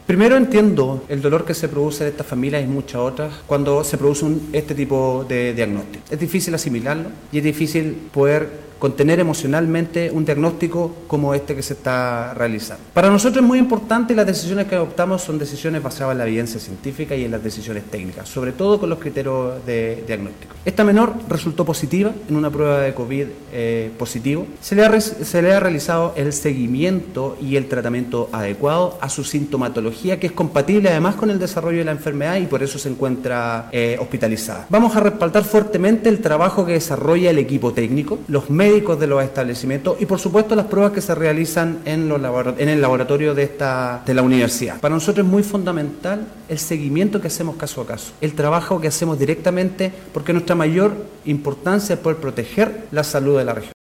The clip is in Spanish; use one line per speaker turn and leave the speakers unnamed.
Primero entiendo el dolor que se produce en estas familias y muchas otras cuando se produce este tipo de diagnóstico. Es difícil asimilarlo y es difícil poder contener emocionalmente un diagnóstico como este que se está realizando. Para nosotros es muy importante y las decisiones que adoptamos son decisiones basadas en la evidencia científica y en las decisiones técnicas, sobre todo con los criterios de diagnóstico. Esta menor resultó positiva en una prueba de COVID positivo. Se le ha realizado el seguimiento y el tratamiento adecuado a su sintomatología, que es compatible además con el desarrollo de la enfermedad y por eso se encuentra hospitalizada. Vamos a respaldar fuertemente el trabajo que desarrolla el equipo técnico, los médicos de los establecimientos y por supuesto las pruebas que se realizan en el laboratorio de la universidad. Para nosotros es muy fundamental el seguimiento que hacemos caso a caso, el trabajo que hacemos directamente, porque nuestra mayor importancia es poder proteger la salud de la región.